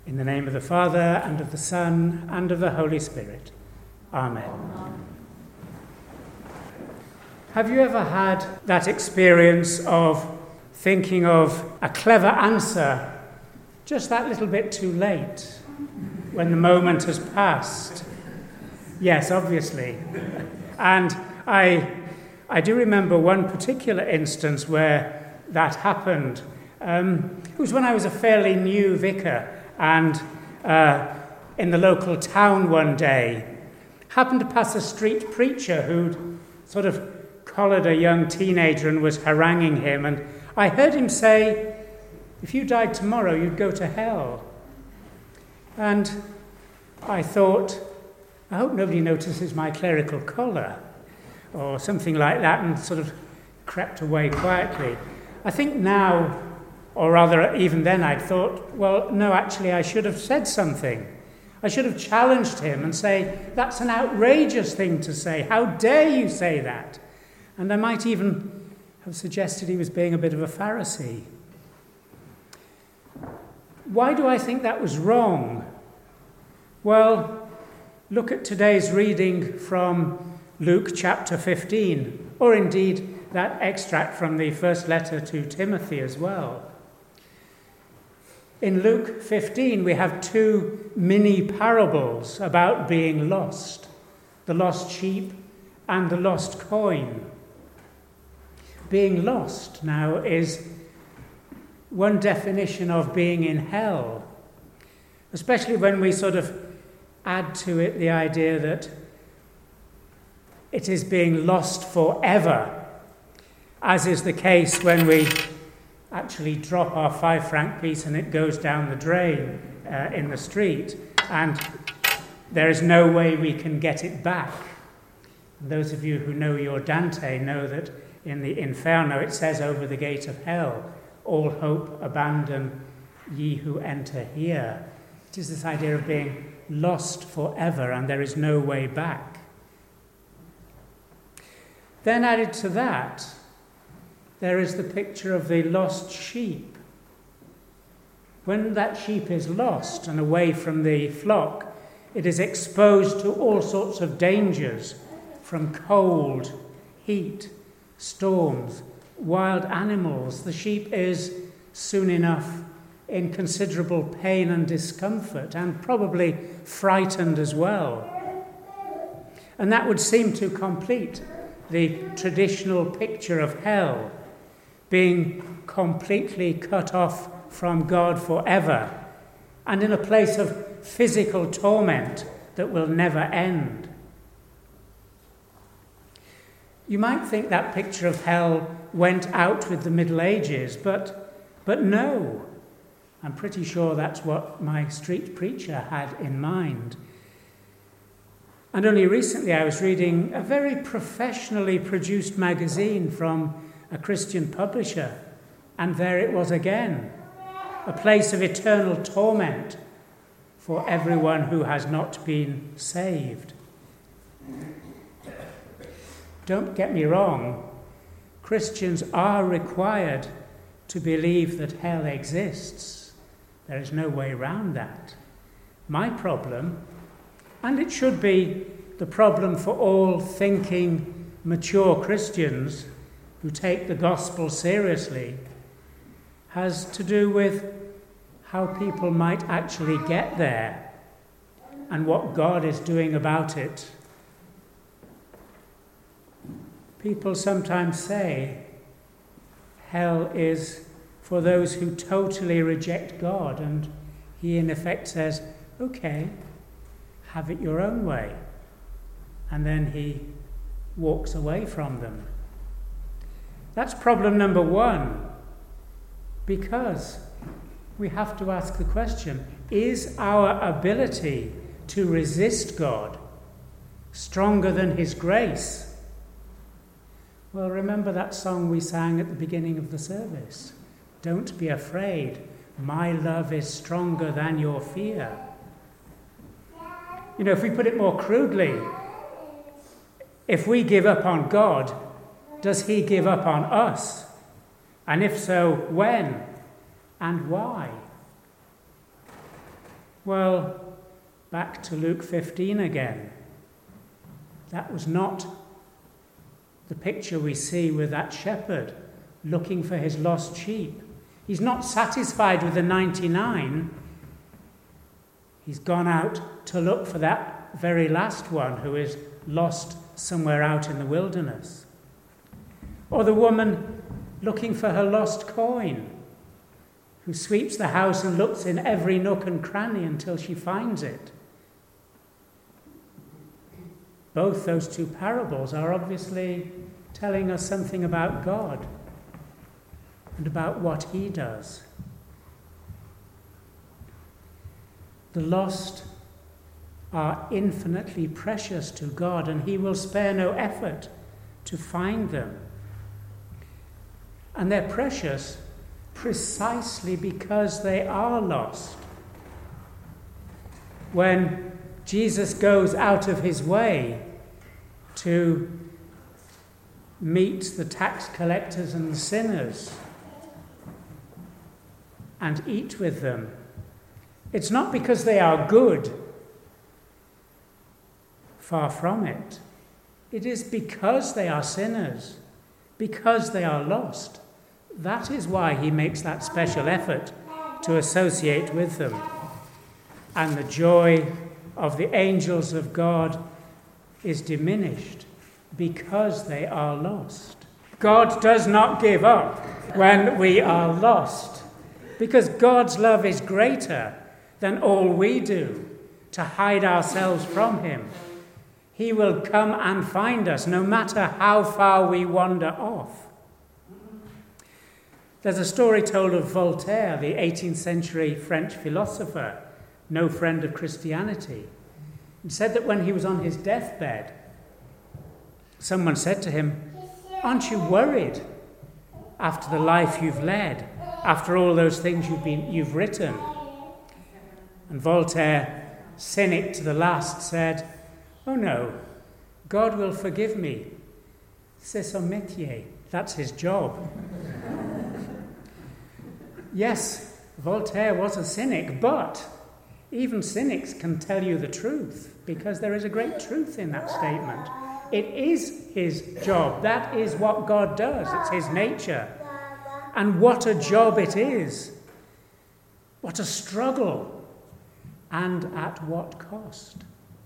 In the name of the Father, and of the Son, and of the Holy Spirit. Amen. Have you ever had that experience of thinking of a clever answer just that little bit too late, when the moment has passed? Yes, obviously. And I do remember one particular instance where that happened. It was when I was a fairly new vicar, and in the local town one day, happened to pass a street preacher who'd sort of collared a young teenager and was haranguing him. And I heard him say, if you died tomorrow, you'd go to hell. And I thought, I hope nobody notices my clerical collar, or something like that, and sort of crept away quietly. I think now, or rather, even then, I'd thought, well, no, actually, I should have said something. I should have challenged him and say, that's an outrageous thing to say. How dare you say that? And I might even have suggested he was being a bit of a Pharisee. Why do I think that was wrong? Well, look at today's reading from Luke chapter 15, or indeed that extract from the first letter to Timothy as well. In Luke 15, we have two mini parables about being lost, the lost sheep and the lost coin. Being lost now is one definition of being in hell, especially when we sort of add to it the idea that it is being lost forever, as is the case when we actually drop our 5-franc piece and it goes down the drain in the street, and there is no way we can get it back. And those of you who know your Dante know that in the Inferno it says over the gate of hell, all hope abandon, ye who enter here. It is this idea of being lost forever and there is no way back. Then added to that, there is the picture of the lost sheep. When that sheep is lost and away from the flock, it is exposed to all sorts of dangers, from cold, heat, storms, wild animals. The sheep is soon enough in considerable pain and discomfort, and probably frightened as well. And that would seem to complete the traditional picture of hell, being completely cut off from God forever, and in a place of physical torment that will never end. You might think that picture of hell went out with the Middle Ages, but no. I'm pretty sure that's what my street preacher had in mind. And only recently I was reading a very professionally produced magazine from a Christian publisher, and there it was again, a place of eternal torment for everyone who has not been saved. Don't get me wrong, Christians are required to believe that hell exists. There is no way around that. My problem, and it should be the problem for all thinking, mature Christians who take the gospel seriously, has to do with how people might actually get there and what God is doing about it. People sometimes say hell is for those who totally reject God, and he in effect says, okay, have it your own way. And then he walks away from them. That's problem number one, because we have to ask the question, is our ability to resist God stronger than his grace? Well, remember that song we sang at the beginning of the service. Don't be afraid. My love is stronger than your fear. You know, if we put it more crudely, if we give up on God, does he give up on us? And if so, when and why? Well, back to Luke 15 again. That was not the picture we see with that shepherd looking for his lost sheep. He's not satisfied with the 99. He's gone out to look for that very last one who is lost somewhere out in the wilderness. Or the woman looking for her lost coin, who sweeps the house and looks in every nook and cranny until she finds it. Both those two parables are obviously telling us something about God and about what he does. The lost are infinitely precious to God, and he will spare no effort to find them. And they're precious precisely because they are lost. When Jesus goes out of his way to meet the tax collectors and the sinners and eat with them, it's not because they are good. Far from it. It is because they are sinners, because they are lost. That is why he makes that special effort to associate with them. And the joy of the angels of God is diminished because they are lost. God does not give up when we are lost, because God's love is greater than all we do to hide ourselves from him. He will come and find us no matter how far we wander off. There's a story told of Voltaire, the 18th century French philosopher, no friend of Christianity. He said that when he was on his deathbed, someone said to him, "Aren't you worried after the life you've led, after all those things you've written?" And Voltaire, cynic to the last, said, "Oh no, God will forgive me. C'est son métier." That's his job. Yes, Voltaire was a cynic, but even cynics can tell you the truth, because there is a great truth in that statement. It is his job. That is what God does. It's his nature. And what a job it is. What a struggle. And at what cost?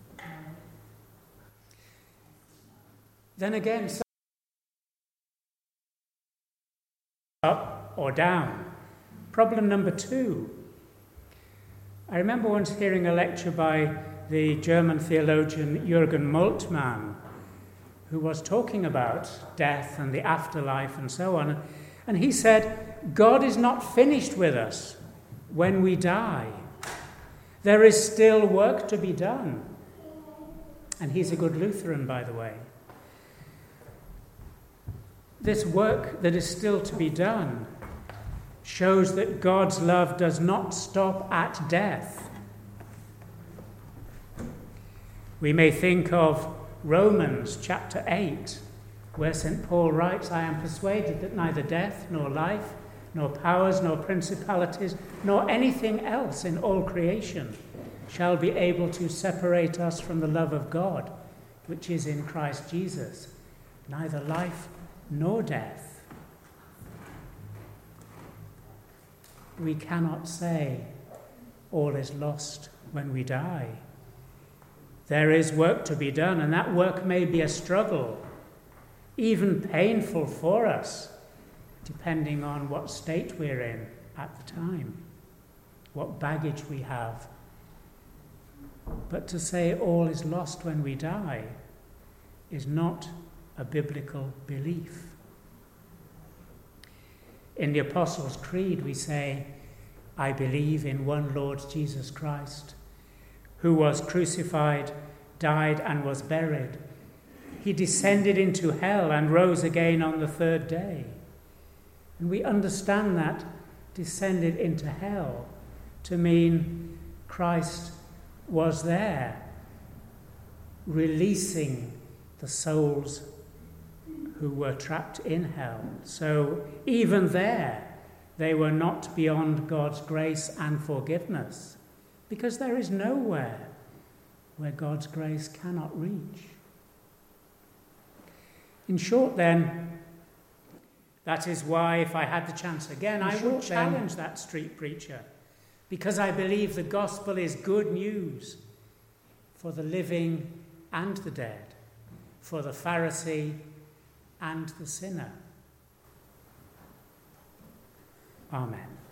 Then again, up or down. Problem number 2. I remember once hearing a lecture by the German theologian Jürgen Moltmann, who was talking about death and the afterlife and so on. And he said, God is not finished with us when we die. There is still work to be done. And he's a good Lutheran, by the way. This work that is still to be done shows that God's love does not stop at death. We may think of Romans chapter 8, where St. Paul writes, "I am persuaded that neither death, nor life, nor powers, nor principalities, nor anything else in all creation shall be able to separate us from the love of God, which is in Christ Jesus. Neither life nor death." We cannot say all is lost when we die. There is work to be done, and that work may be a struggle, even painful for us, depending on what state we're in at the time, what baggage we have. But to say all is lost when we die is not a biblical belief. In the Apostles' Creed, we say, "I believe in one Lord Jesus Christ, who was crucified, died, and was buried. He descended into hell and rose again on the third day." And we understand that descended into hell to mean Christ was there, releasing the souls who were trapped in hell. So even there, they were not beyond God's grace and forgiveness. because there is nowhere where God's grace cannot reach. In short, then, that is why, if I had the chance again, I would challenge that street preacher, because I believe the gospel is good news for the living and the dead, for the Pharisee and the sinner. Amen.